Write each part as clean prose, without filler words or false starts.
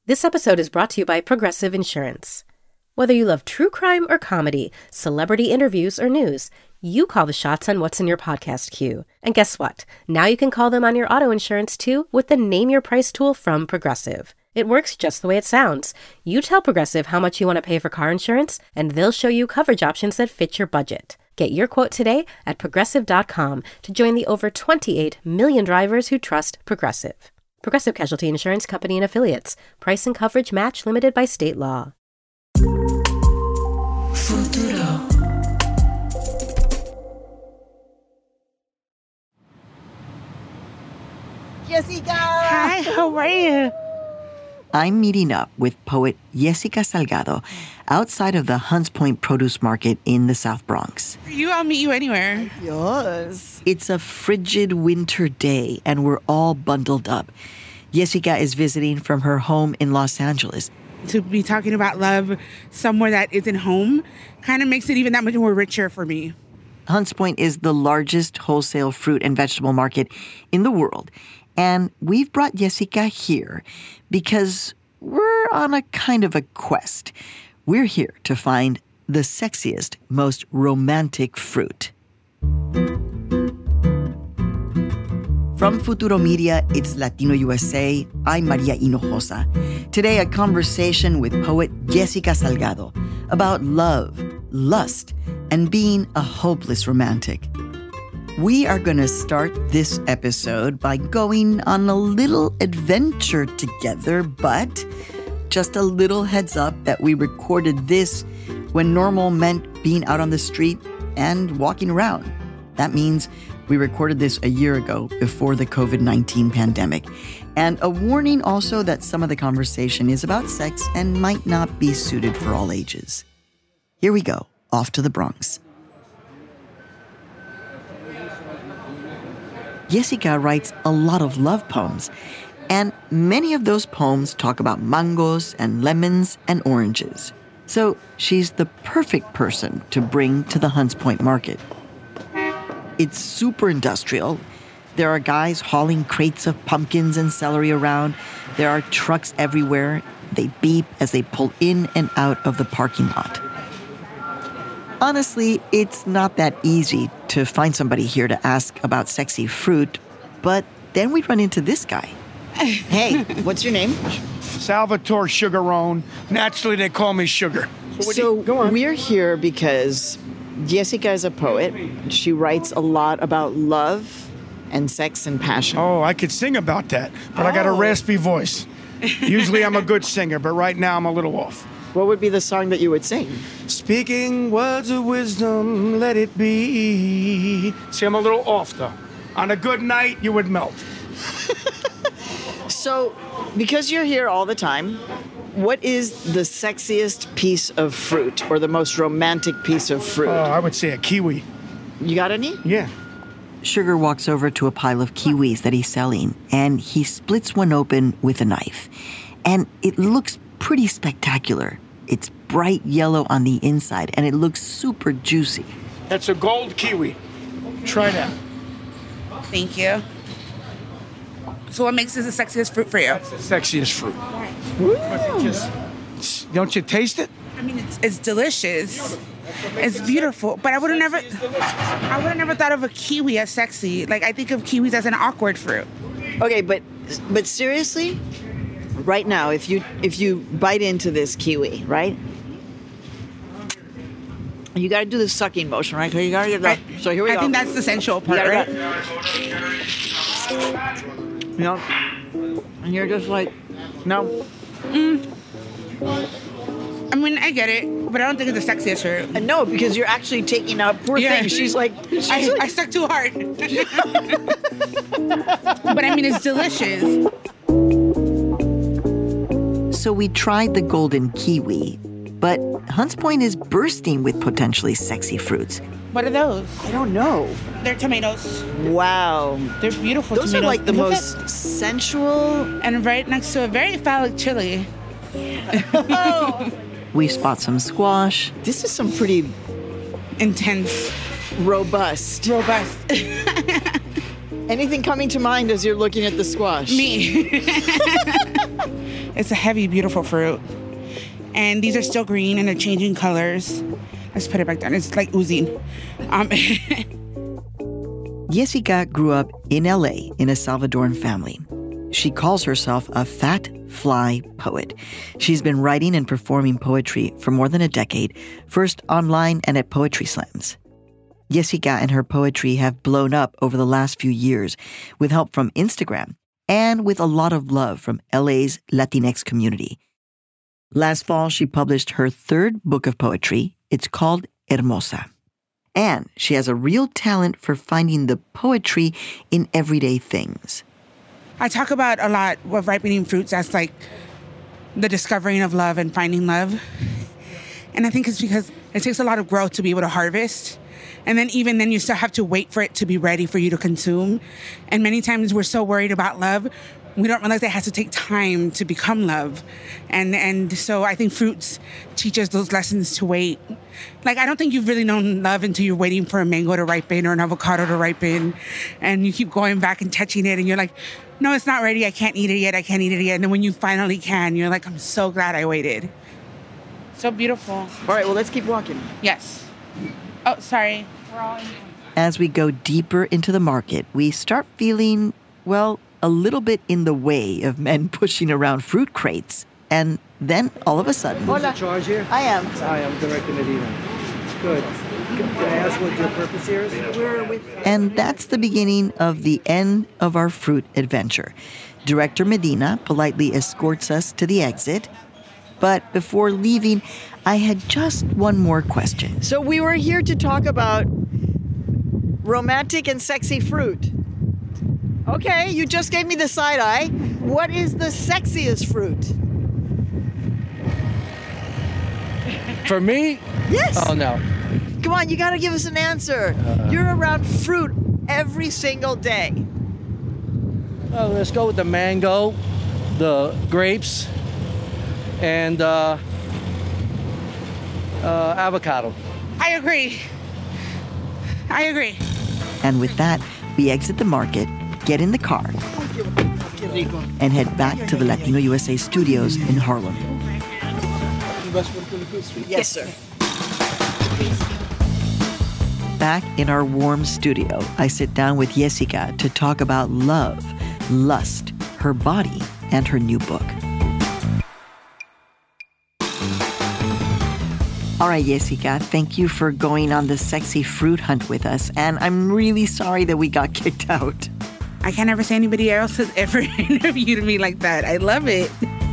This episode is brought to you by Progressive Insurance. Whether you love true crime or comedy, celebrity interviews or news, you call the shots on what's in your podcast queue. And guess what? Now you can call them on your auto insurance too with the Name Your Price tool from Progressive. It works just the way it sounds. You tell Progressive how much you want to pay for car insurance, and they'll show you coverage options that fit your budget. Get your quote today at Progressive.com to join the over 28 million drivers who trust Progressive. Progressive Casualty Insurance Company and Affiliates. Price and coverage match limited by state law. Futuro. Jessica! Hi, how are you? I'm meeting up with poet Jessica Salgado outside of the Hunts Point Produce Market in the South Bronx. I'll meet you anywhere. Yes. It's a frigid winter day, and we're all bundled up. Jessica is visiting from her home in Los Angeles. To be talking about love somewhere that isn't home kind of makes it even that much more richer for me. Hunts Point is the largest wholesale fruit and vegetable market in the world. And we've brought Jessica here because we're on a kind of a quest. We're here to find the sexiest, most romantic fruit. From Futuro Media, it's Latino USA. I'm Maria Hinojosa. Today, a conversation with poet Jessica Salgado about love, lust, and being a hopeless romantic. We are going to start this episode by going on a little adventure together, but just a little heads up that we recorded this when normal meant being out on the street and walking around. That means we recorded this a year ago before the COVID-19 pandemic. And a warning also that some of the conversation is about sex and might not be suited for all ages. Here we go, off to the Bronx. Jessica writes a lot of love poems, and many of those poems talk about mangoes and lemons and oranges. So she's the perfect person to bring to the Hunts Point Market. It's super industrial. There are guys hauling crates of pumpkins and celery around. There are trucks everywhere. They beep as they pull in and out of the parking lot. Honestly, it's not that easy to find somebody here to ask about sexy fruit, but then we run into this guy. Hey, what's your name? Salvatore Sugarone. Naturally, they call me Sugar. So we're here because Jessica is a poet. She writes a lot about love and sex and passion. Oh, I could sing about that, but I got a raspy voice. Usually I'm a good singer, but right now I'm a little off. What would be the song that you would sing? Speaking words of wisdom, let it be. See, I'm a little off, though. On a good night, you would melt. So, because you're here all the time, what is the sexiest piece of fruit or the most romantic piece of fruit? I would say a kiwi. You got any? Yeah. Sugar walks over to a pile of kiwis that he's selling, and he splits one open with a knife. And it looks pretty spectacular. It's bright yellow on the inside, and it looks super juicy. That's a gold kiwi. Try that. Thank you. So what makes this the sexiest fruit for you? That's the sexiest fruit. Don't you taste it? I mean, it's delicious. It's beautiful, but I would have never thought of a kiwi as sexy. Like, I think of kiwis as an awkward fruit. Okay, but seriously, right now, if you bite into this kiwi, right? You got to do the sucking motion, right? You got to get that. So here we go. I think that's the sensual part, right? You know, and you're just like, no. I mean, I get it, but I don't think it's the sexiest fruit. And no, because you're actually taking out poor thing. She's like, I stuck too hard. But I mean, it's delicious. So we tried the golden kiwi, but Hunts Point is bursting with potentially sexy fruits. What are those? I don't know. They're tomatoes. Wow. They're beautiful those tomatoes. Those are like the most sensual. And right next to a very phallic chili. We spot some squash. This is some pretty intense. Robust. Anything coming to mind as you're looking at the squash? Me. It's a heavy, beautiful fruit. And these are still green and they're changing colors. Let's put it back down. It's like oozing. Jessica grew up in LA in a Salvadoran family. She calls herself a fat fly poet. She's been writing and performing poetry for more than a decade, first online and at poetry slams. Jessica and her poetry have blown up over the last few years with help from Instagram and with a lot of love from LA's Latinx community. Last fall, she published her third book of poetry. It's called Hermosa. And she has a real talent for finding the poetry in everyday things. I talk about a lot of ripening fruits as like the discovering of love and finding love. And I think it's because it takes a lot of growth to be able to harvest. And then even then you still have to wait for it to be ready for you to consume. And many times we're so worried about love, we don't realize it has to take time to become love. And so I think fruits teach us those lessons to wait. Like, I don't think you've really known love until you're waiting for a mango to ripen or an avocado to ripen. And you keep going back and touching it and you're like, no, it's not ready. I can't eat it yet. I can't eat it yet. And then when you finally can, you're like, I'm so glad I waited. So beautiful. All right, well, let's keep walking. Yes. Oh, sorry. We're all in. As we go deeper into the market, we start feeling, well, a little bit in the way of men pushing around fruit crates. And then, all of a sudden... Who's in charge here? I am. Hi, I'm Director Medina. Good. Can I ask what your purpose here is? And that's the beginning of the end of our fruit adventure. Director Medina politely escorts us to the exit. But before leaving, I had just one more question. So we were here to talk about romantic and sexy fruit. Okay, you just gave me the side eye. What is the sexiest fruit? For me? Yes. Oh, no. Come on, you got to give us an answer. You're around fruit every single day. Well, let's go with the mango, the grapes, and avocado. I agree. And with that, we exit the market, get in the car, and head back to the Latino USA studios in Harlem. Yes, sir. Back in our warm studio, I sit down with Jessica to talk about love, lust, her body, and her new book. All right, Jessica, thank you for going on the sexy fruit hunt with us. And I'm really sorry that we got kicked out. I can't ever say anybody else has ever interviewed me like that. I love it.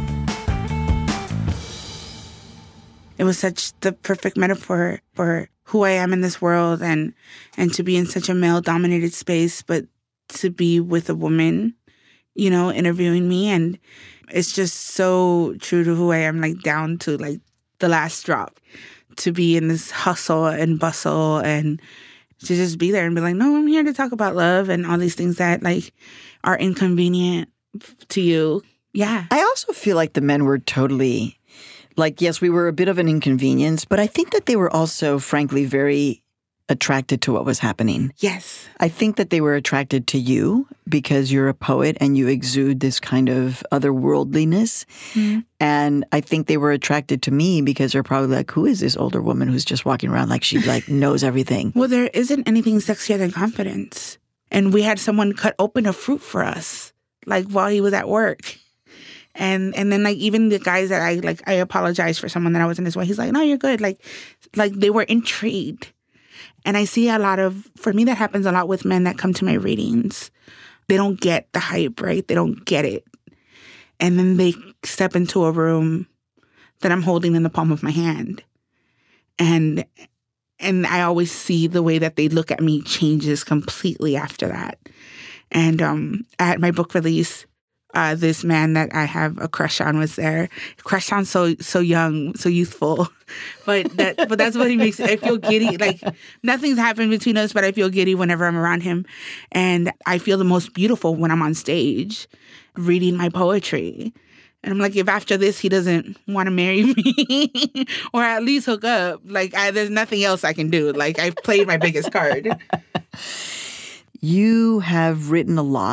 It was such the perfect metaphor for who I am in this world and to be in such a male-dominated space, but to be with a woman, you know, interviewing me. And it's just so true to who I am, like down to like the last drop. To be in this hustle and bustle and to just be there and be like, no, I'm here to talk about love and all these things that like are inconvenient to you. Yeah. I also feel like the men were totally, like, yes, we were a bit of an inconvenience, but I think that they were also, frankly, very attracted to what was happening. Yes. I think that they were attracted to you because you're a poet and you exude this kind of otherworldliness. Mm-hmm. And I think they were attracted to me because they're probably like, who is this older woman who's just walking around like she like knows everything? Well, there isn't anything sexier than confidence. And we had someone cut open a fruit for us, like while he was at work. And then like even the guys that I apologized for someone that I was in his way. He's like, no, you're good. Like they were intrigued. And I see for me, that happens a lot with men that come to my readings. They don't get the hype, right? They don't get it. And then they step into a room that I'm holding in the palm of my hand. And I always see the way that they look at me changes completely after that. And at my book release, this man that I have a crush on was there. Crush on so young, so youthful, but that's what he makes. I feel giddy. Like nothing's happened between us, but I feel giddy whenever I'm around him, and I feel the most beautiful when I'm on stage, reading my poetry. And I'm like, if after this he doesn't want to marry me, or at least hook up, like there's nothing else I can do. Like I've played my biggest card. You have written a lot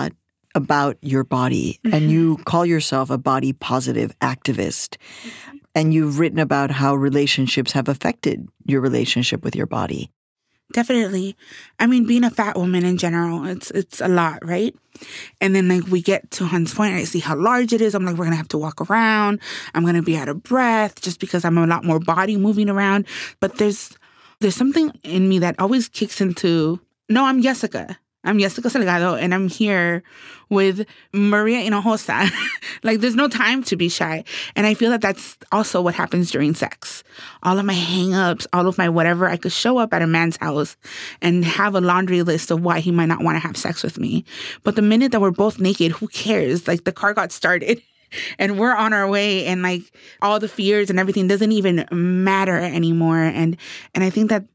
about your body, and you call yourself a body positive activist. And you've written about how relationships have affected your relationship with your body. Definitely. I mean, being a fat woman in general, it's a lot, right? And then like we get to Hun's Point, I see how large it is. I'm like, we're going to have to walk around. I'm going to be out of breath just because I'm a lot more body moving around. But there's something in me that always kicks into, no, I'm Jessica. I'm Jessica Salgado, and I'm here with Maria Hinojosa. Like, there's no time to be shy. And I feel that that's also what happens during sex. All of my hang-ups, all of my whatever, I could show up at a man's house and have a laundry list of why he might not want to have sex with me. But the minute that we're both naked, who cares? Like, the car got started. And we're on our way, and like all the fears and everything doesn't even matter anymore. And I think that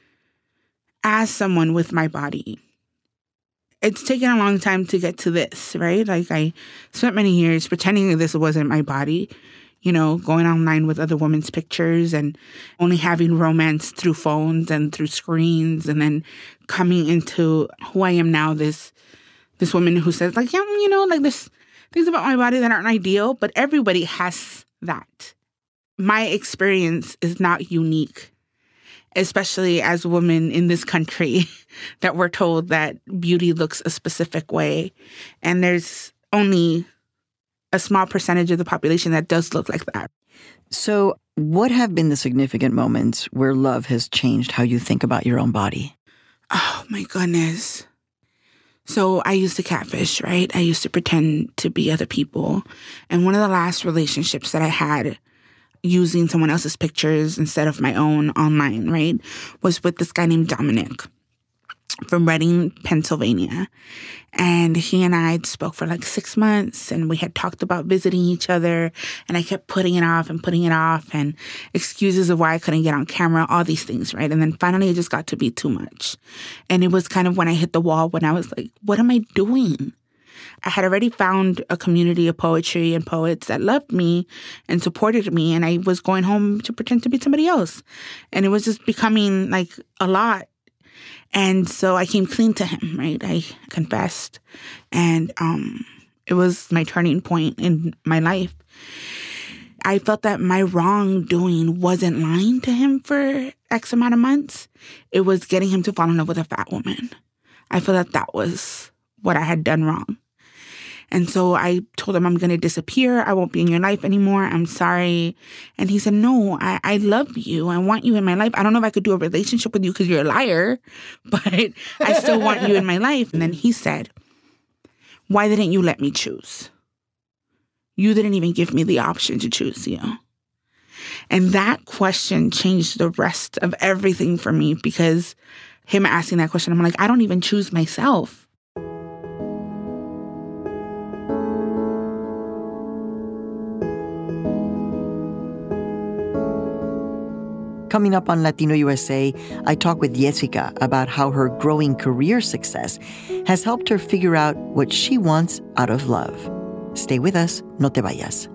as someone with my body, it's taken a long time to get to this, right? Like I spent many years pretending that this wasn't my body, going online with other women's pictures and only having romance through phones and through screens, and then coming into who I am now, this woman who says like, yeah, like there's things about my body that aren't ideal, but everybody has that. My experience is not unique, especially as women in this country, that we're told that beauty looks a specific way. And there's only a small percentage of the population that does look like that. So what have been the significant moments where love has changed how you think about your own body? Oh, my goodness. So I used to catfish, right? I used to pretend to be other people. And one of the last relationships that I had using someone else's pictures instead of my own online, right, was with this guy named Dominic from Reading, Pennsylvania. And he and I spoke for like 6 months, and we had talked about visiting each other, and I kept putting it off and excuses of why I couldn't get on camera, all these things, right? And then finally it just got to be too much. And it was kind of when I hit the wall, when I was like, what am I doing? I had already found a community of poetry and poets that loved me and supported me, and I was going home to pretend to be somebody else. And it was just becoming like a lot. And so I came clean to him, right? I confessed. And it was my turning point in my life. I felt that my wrongdoing wasn't lying to him for X amount of months. It was getting him to fall in love with a fat woman. I feel that was what I had done wrong. And so I told him, I'm going to disappear. I won't be in your life anymore. I'm sorry. And he said, no, I love you. I want you in my life. I don't know if I could do a relationship with you because you're a liar, but I still want you in my life. And then he said, why didn't you let me choose? You didn't even give me the option to choose you. And that question changed the rest of everything for me, because him asking that question, I'm like, I don't even choose myself. Coming up on Latino USA, I talk with Jessica about how her growing career success has helped her figure out what she wants out of love. Stay with us, no te vayas.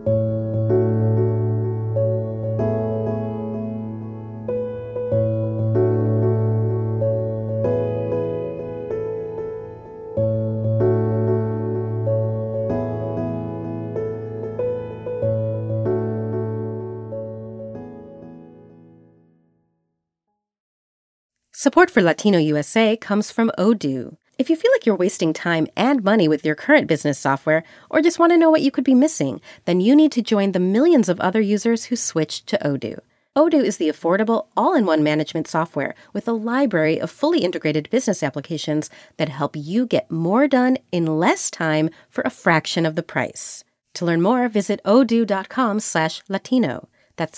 Support for Latino USA comes from Odoo. If you feel like you're wasting time and money with your current business software, or just want to know what you could be missing, then you need to join the millions of other users who switched to Odoo. Odoo is the affordable, all-in-one management software with a library of fully integrated business applications that help you get more done in less time for a fraction of the price. To learn more, visit odoo.com/Latino. That's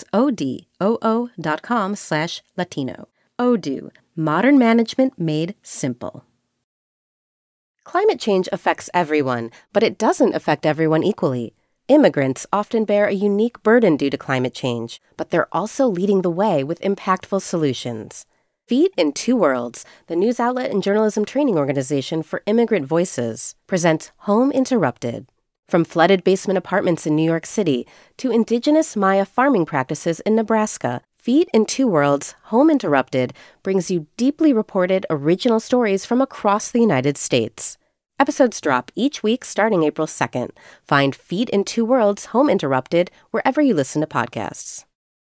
odoo.com/Latino. Odoo, modern management made simple. Climate change affects everyone, but it doesn't affect everyone equally. Immigrants often bear a unique burden due to climate change, but they're also leading the way with impactful solutions. Feet in Two Worlds, the news outlet and journalism training organization for immigrant voices, presents Home Interrupted. From flooded basement apartments in New York City to indigenous Maya farming practices in Nebraska, Feet in Two Worlds, Home Interrupted brings you deeply reported original stories from across the United States. Episodes drop each week starting April 2nd. Find Feet in Two Worlds Home Interrupted wherever you listen to podcasts.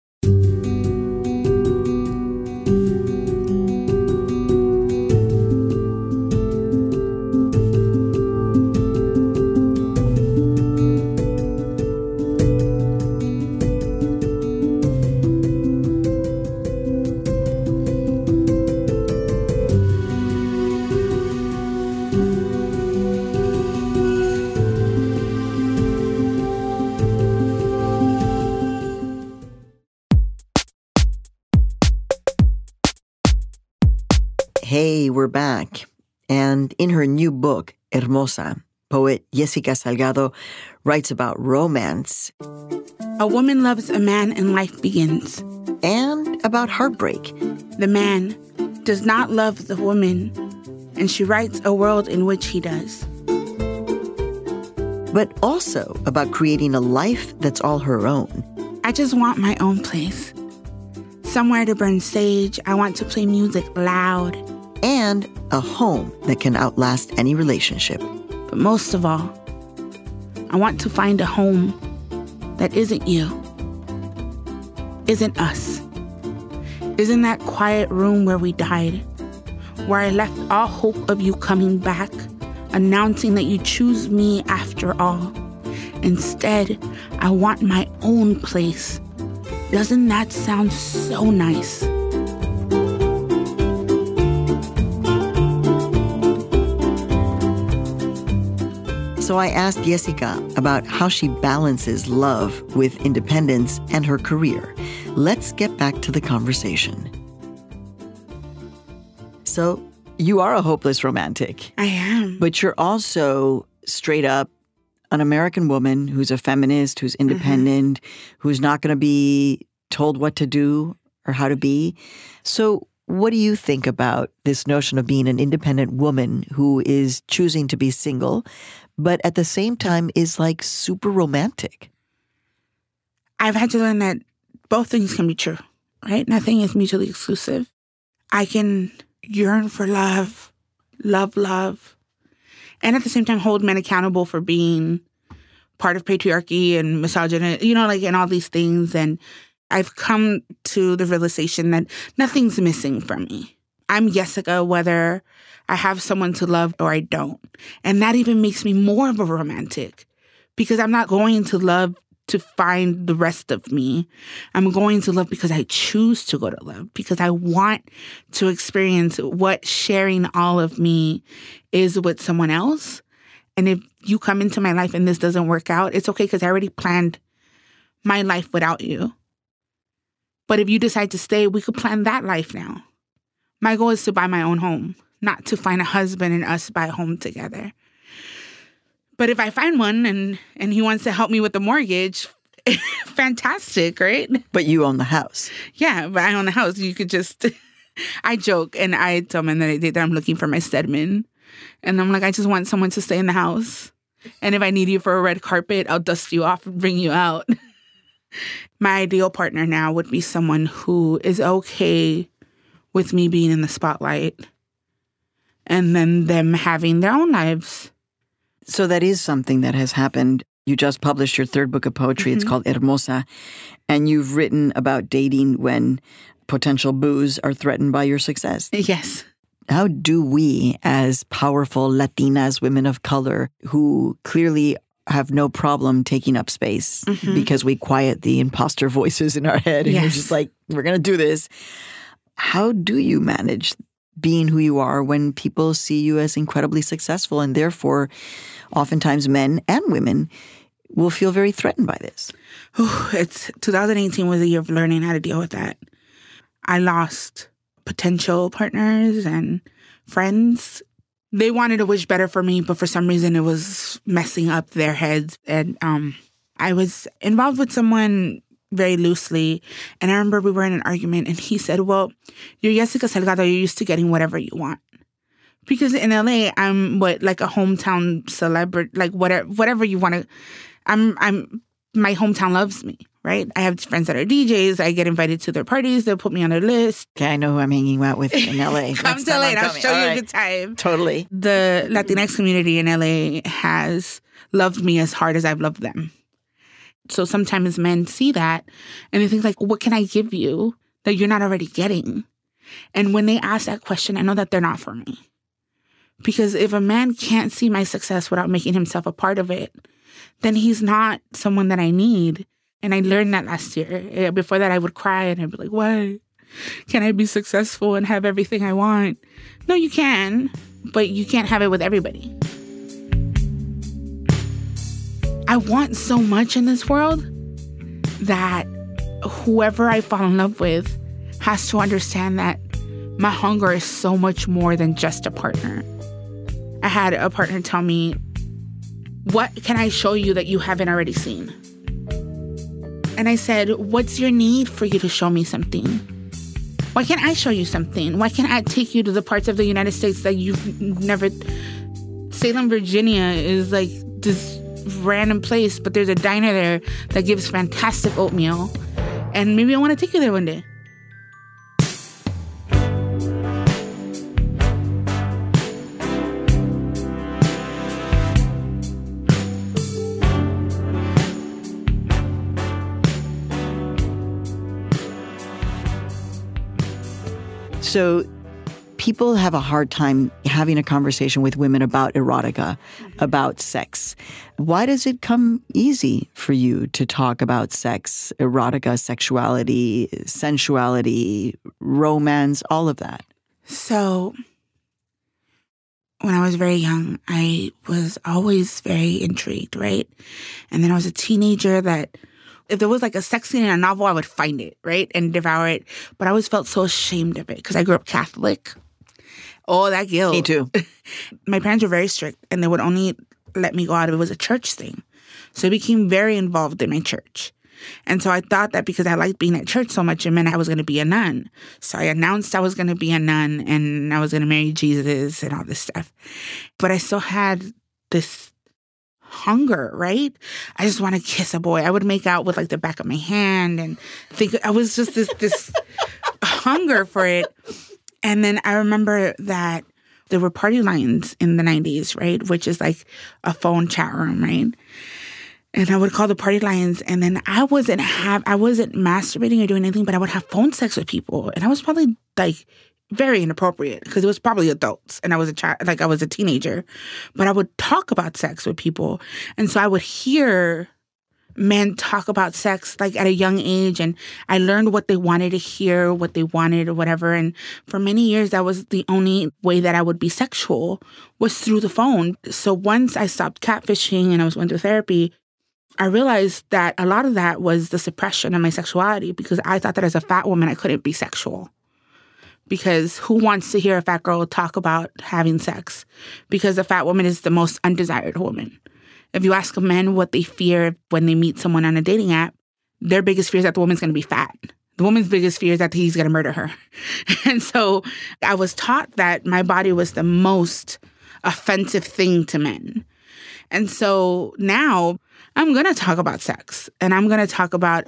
Hey, we're back. And in her new book, Hermosa, poet Jessica Salgado writes about romance. A woman loves a man and life begins. And about heartbreak. The man does not love the woman, and she writes a world in which he does. But also about creating a life that's all her own. I just want my own place. Somewhere to burn sage. I want to play music loud. And a home that can outlast any relationship. But most of all, I want to find a home that isn't you, isn't us, isn't that quiet room where we died, where I left all hope of you coming back, announcing that you choose me after all. Instead, I want my own place. Doesn't that sound so nice? So I asked Jessica about how she balances love with independence and her career. Let's get back to the conversation. So you are a hopeless romantic. I am. But you're also straight up an American woman who's a feminist, who's independent, who's not going to be told what to do or how to be. So what do you think about this notion of being an independent woman who is choosing to be single, but at the same time is like super romantic? I've had to learn that both things can be true, right? Nothing is mutually exclusive. I can yearn for love, love, and at the same time hold men accountable for being part of patriarchy and misogyny, and all these things. And I've come to the realization that nothing's missing from me. I'm Jessica, whether I have someone to love or I don't. And that even makes me more of a romantic, because I'm not going to love to find the rest of me. I'm going to love because I choose to go to love, because I want to experience what sharing all of me is with someone else. And if you come into my life and this doesn't work out, it's okay, because I already planned my life without you. But if you decide to stay, we could plan that life now. My goal is to buy my own home, not to find a husband and us buy a home together. But if I find one and he wants to help me with the mortgage, fantastic, right? But you own the house. Yeah, but I own the house. You could just... I joke and I tell men that I'm looking for my Stedman. And I'm like, I just want someone to stay in the house. And if I need you for a red carpet, I'll dust you off and bring you out. My ideal partner now would be someone who is okay with me being in the spotlight and then them having their own lives. So that is something that has happened. You just published your third book of poetry. It's called Hermosa. And you've written about dating when potential boos are threatened by your success. Yes. How do we, as powerful Latinas, women of color, who clearly have no problem taking up space because we quiet the imposter voices in our head and you're just like, we're going to do this. How do you manage being who you are when people see you as incredibly successful, and therefore oftentimes men and women will feel very threatened by this? 2018 was a year of learning how to deal with that. I lost potential partners and friends. They wanted to wish better for me, but for some reason it was messing up their heads. And I was involved with someone very loosely. And I remember we were in an argument and he said, well, you're Jessica Salgado, you're used to getting whatever you want. Because in LA, I'm like a hometown celebrity, like whatever you want to, my hometown loves me, right? I have friends that are DJs. I get invited to their parties. They'll put me on their list. Okay, I know who I'm hanging out with in LA. Come to LA and I'll show you a good time. Totally. The Latinx community in LA has loved me as hard as I've loved them. So sometimes men see that and they think like, what can I give you that you're not already getting? And when they ask that question, I know that they're not for me. Because if a man can't see my success without making himself a part of it, then he's not someone that I need. And I learned that last year. Before that, I would cry and I'd be like, why can't I be successful and have everything I want? No, you can, but you can't have it with everybody. I want so much in this world that whoever I fall in love with has to understand that my hunger is so much more than just a partner. I had a partner tell me, what can I show you that you haven't already seen? And I said, what's your need for you to show me something? Why can't I show you something? Why can't I take you to the parts of the United States that you've never... Salem, Virginia is like this random place, but there's a diner there that gives fantastic oatmeal. And maybe I want to take you there one day. So people have a hard time having a conversation with women about erotica, about sex. Why does it come easy for you to talk about sex, erotica, sexuality, sensuality, romance, all of that? So when I was very young, I was always very intrigued, right? And then I was a teenager that if there was like a sex scene in a novel, I would find it, right? And devour it. But I always felt so ashamed of it because I grew up Catholic. Oh, that guilt. Me too. My parents were very strict and they would only let me go out if it was a church thing. So I became very involved in my church. And so I thought that because I liked being at church so much, it meant I was going to be a nun. So I announced I was going to be a nun and I was going to marry Jesus and all this stuff. But I still had this hunger, right? I just want to kiss a boy. I would make out with like the back of my hand and think I was just this hunger for it. And then I remember that there were party lines in the 90s, right? Which is like a phone chat room, right? And I would call the party lines and then I wasn't masturbating or doing anything, but I would have phone sex with people. And I was probably like very inappropriate because it was probably adults and I was a child, like I was a teenager, but I would talk about sex with people. And so I would hear men talk about sex like at a young age and I learned what they wanted to hear, what they wanted or whatever. And for many years, that was the only way that I would be sexual was through the phone. So once I stopped catfishing and I was going through therapy, I realized that a lot of that was the suppression of my sexuality because I thought that as a fat woman, I couldn't be sexual. Because who wants to hear a fat girl talk about having sex? Because a fat woman is the most undesired woman. If you ask men what they fear when they meet someone on a dating app, their biggest fear is that the woman's going to be fat. The woman's biggest fear is that he's going to murder her. And so I was taught that my body was the most offensive thing to men. And so now I'm going to talk about sex and I'm going to talk about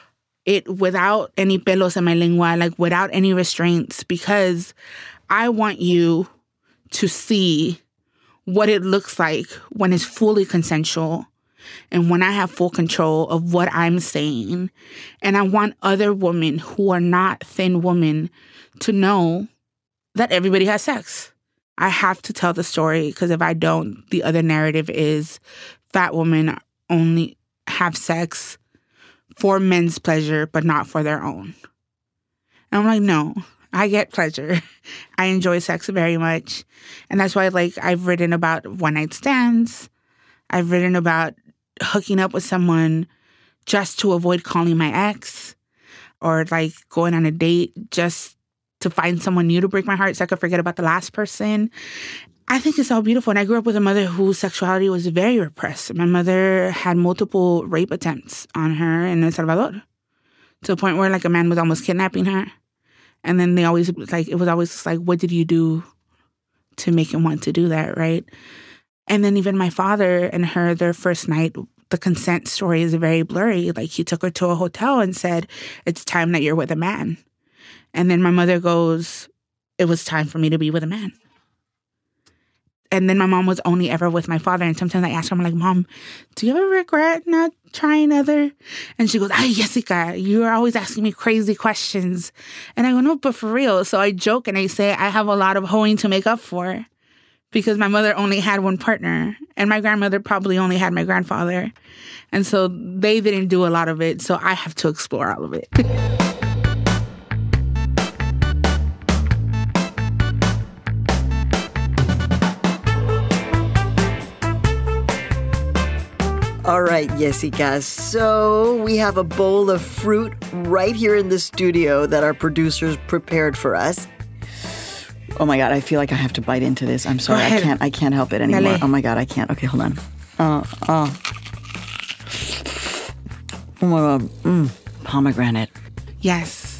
it without any pelos en my lengua, like without any restraints, because I want you to see what it looks like when it's fully consensual and when I have full control of what I'm saying. And I want other women who are not thin women to know that everybody has sex. I have to tell the story because if I don't, the other narrative is fat women only have sex for men's pleasure, but not for their own. And I'm like, no, I get pleasure. I enjoy sex very much. And that's why, like, I've written about one-night stands. I've written about hooking up with someone just to avoid calling my ex or, like, going on a date just to find someone new to break my heart so I could forget about the last person. I think it's all beautiful. And I grew up with a mother whose sexuality was very repressed. My mother had multiple rape attempts on her in El Salvador to the point where, like, a man was almost kidnapping her. And then they always, like, it was always just like, what did you do to make him want to do that, right? And then even my father and her, their first night, the consent story is very blurry. Like, he took her to a hotel and said, it's time that you're with a man. And then my mother goes, it was time for me to be with a man. And then my mom was only ever with my father. And sometimes I ask her, I'm like, Mom, do you ever regret not trying other? And she goes, ay, Jessica, you are always asking me crazy questions. And I go, no, but for real. So I joke and I say I have a lot of hoeing to make up for because my mother only had one partner. And my grandmother probably only had my grandfather. And so they didn't do a lot of it. So I have to explore all of it. All right, Jessica. So we have a bowl of fruit right here in the studio that our producers prepared for us. Oh my God, I feel like I have to bite into this. I'm sorry, I can't help it anymore. Dale. Oh my God, I can't. Okay, hold on. Oh my God. Pomegranate. Yes.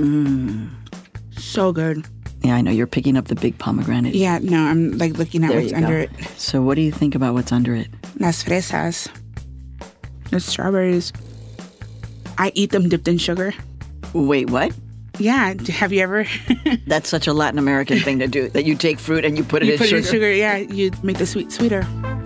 So good. Yeah, I know. You're picking up the big pomegranate. Yeah, no, I'm like looking at what's under it. So what do you think about what's under it? Las fresas. The strawberries. I eat them dipped in sugar. Wait, what? Yeah, have you ever? That's such a Latin American thing to do, that you take fruit and you put it in sugar. You put it in sugar, yeah. You make the sweet sweeter.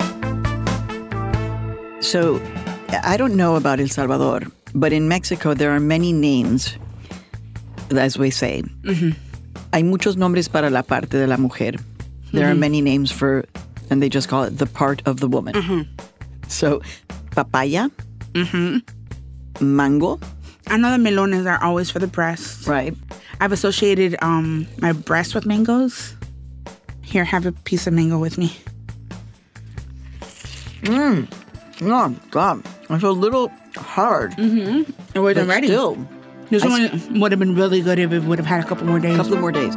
So, I don't know about El Salvador, but in Mexico there are many names, as we say. Mm-hmm. Hay muchos nombres para la parte de la mujer. There are many names for, and they just call it the part of the woman. Mm-hmm. So, papaya, mango. I know the melones are always for the breast. Right. I've associated my breast with mangoes. Here, have a piece of mango with me. Oh, God. It's a little hard. It wasn't ready. Still. This one would have been really good if it would have had a couple more days. A couple more days.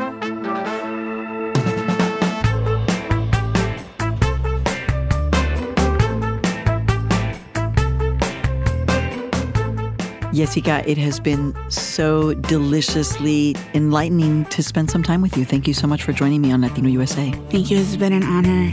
Jessica, it has been so deliciously enlightening to spend some time with you. Thank you so much for joining me on Latino USA. Thank you. It's been an honor.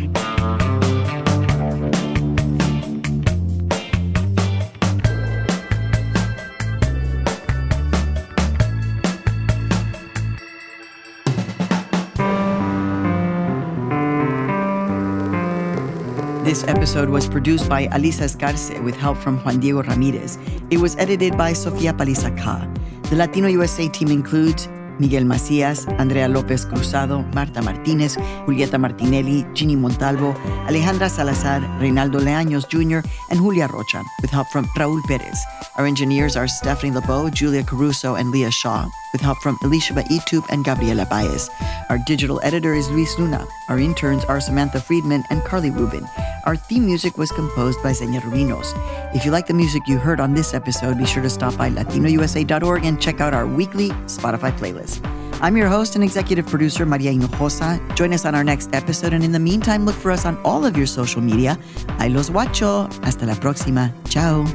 This episode was produced by Alisa Escarce with help from Juan Diego Ramirez. It was edited by Sofia Paliza-Kah. The Latino USA team includes Miguel Macías, Andrea López Cruzado, Marta Martínez, Julieta Martinelli, Ginny Montalvo, Alejandra Salazar, Reynaldo Leaños Jr., and Julia Rocha, with help from Raúl Pérez. Our engineers are Stephanie LeBeau, Julia Caruso, and Leah Shaw, with help from Elishaba Itub and Gabriela Baez. Our digital editor is Luis Luna. Our interns are Samantha Friedman and Carly Rubin. Our theme music was composed by Zenia Rubinos. If you like the music you heard on this episode, be sure to stop by latinousa.org and check out our weekly Spotify playlist. I'm your host and executive producer, Maria Hinojosa. Join us on our next episode, and in the meantime, look for us on all of your social media. Ahí los guacho. Hasta la próxima. Ciao.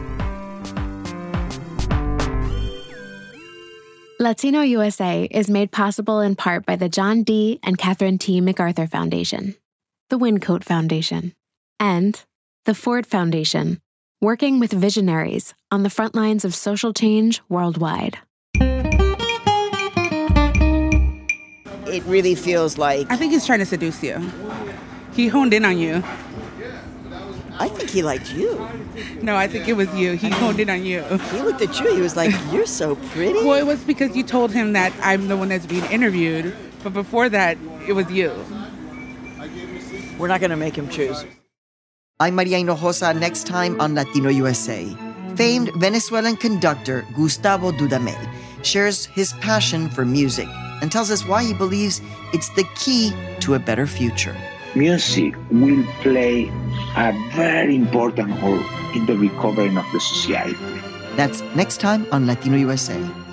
Latino USA is made possible in part by the John D. and Catherine T. MacArthur Foundation, the Wyncote Foundation, and the Ford Foundation, working with visionaries on the front lines of social change worldwide. It really feels like... I think he's trying to seduce you. He honed in on you. I think he liked you. No, I think it was you. He honed in on you. He looked at you. He was like, you're so pretty. Well, it was because you told him that I'm the one that's being interviewed. But before that, it was you. We're not going to make him choose. I'm Maria Hinojosa. Next time on Latino USA. Famed Venezuelan conductor Gustavo Dudamel shares his passion for music and tells us why he believes it's the key to a better future. Music will play a very important role in the recovery of the society. That's next time on Latino USA.